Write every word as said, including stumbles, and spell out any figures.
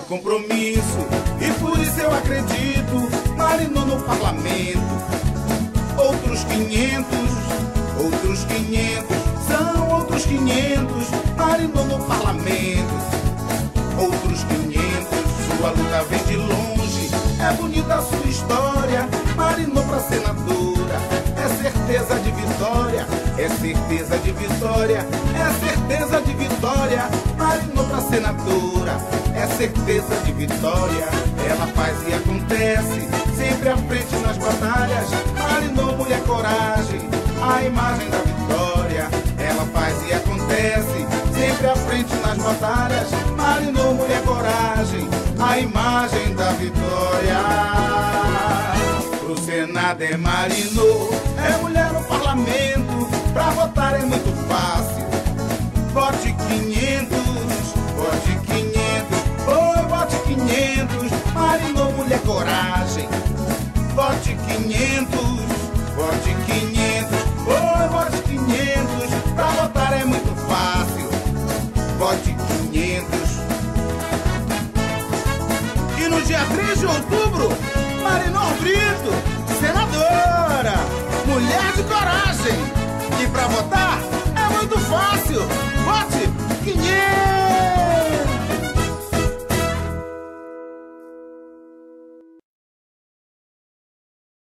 compromisso e por isso eu acredito. Marinô no parlamento. Outros quinhentos, outros quinhentos, são outros quinhentos. Marinô no parlamento. Outros quinhentos, sua luta vem de longe. É bonita a sua história. Marinou pra senadora. É certeza de vitória. É certeza de vitória. É certeza de vitória. Marinou pra senadora. É certeza de vitória. Ela faz e acontece, sempre à frente nas batalhas. Marinou, mulher coragem, a imagem da vitória. Ela faz e acontece, sempre à frente nas batalhas. Marinou, mulher coragem, a imagem da vitória. Pro Senado é Marinô, é mulher no parlamento. Pra votar é muito fácil. Vote quinhentos, vote quinhentos, oi, vote quinhentos. Marinô, mulher coragem. Vote quinhentos, vote quinhentos, oi, vote quinhentos. Pra votar é muito fácil. Vote quinhentos. E no dia três de outubro, Marinô Brito, senadora, mulher de coragem. E pra votar é muito fácil.